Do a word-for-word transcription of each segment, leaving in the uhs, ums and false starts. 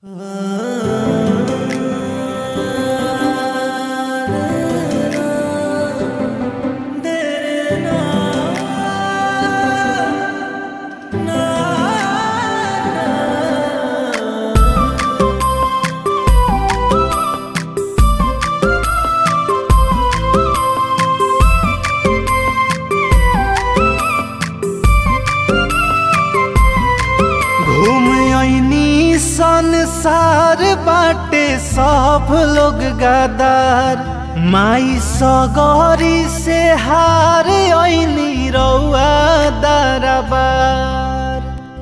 संसार बाटे सब लोग गदार, माई सगरी से हार ओइनी रउआ दरबार।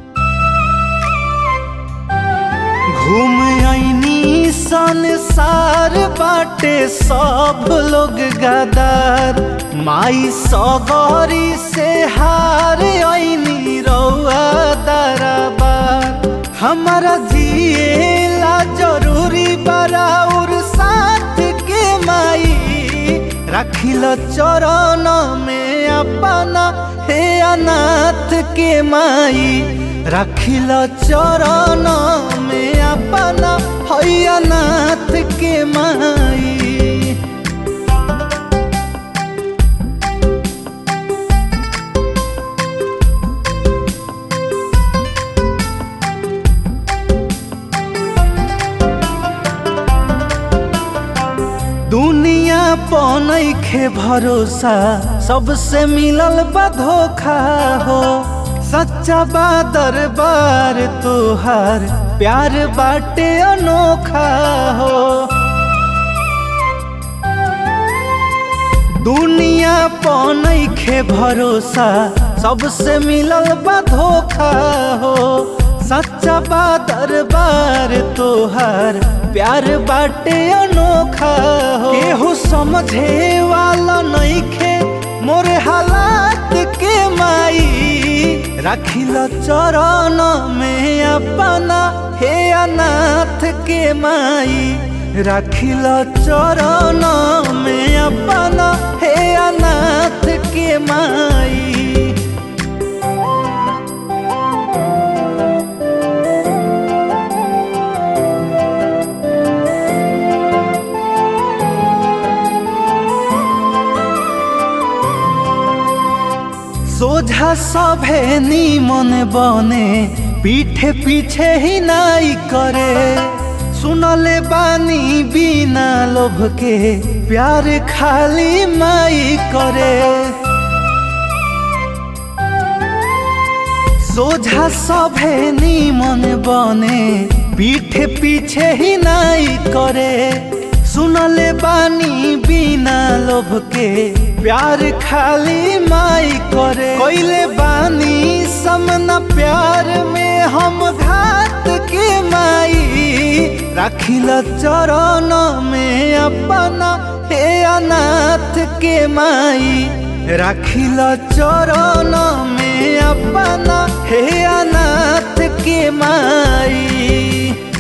घूम आइनी संसार बाटे सब लोग गदार, माई सगरी से हार ओइनी रउआ दरबार। हमारा जिएला जरूरी बराउर साथ के माई, रखिल चरण में अपना हे अनाथ के माई, रखिल चरण में अपना हे अनाथ के माई। दुनिया पनइखे भरोसा, सबसे मिलल बा धोखा हो। सच्चा बा दरबार तोहार, प्यार बाटे अनोखा हो। दुनिया पनइखे भरोसा, सबसे मिलल बा धोखा हो। सच्चा बा दरबार तोहार, प्यार बाटे अनोखा हो। केहू समझे वाला नइखे मोरे हालात के माई, रखिल चरण में अपना हे अनाथ के माई, रखिल चरण में अपना हे अनाथ के माई। सोझा सभे नीमन बने, पीठे पीछे ही नाई करे। सुनले बानी बिना लोभ के, प्यार खाली माई करे। सोझा सभे नीमन बने, पीठे पीछे ही नाई करे। सुनले बानी बिना लोभ के, प्यार खाली माई करे। कोइले बानी समना प्यार में हम घात के माई, रखिल चरण में अपना हे अनाथ के माई, रखिल चरण में अपना हे अनाथ के माई।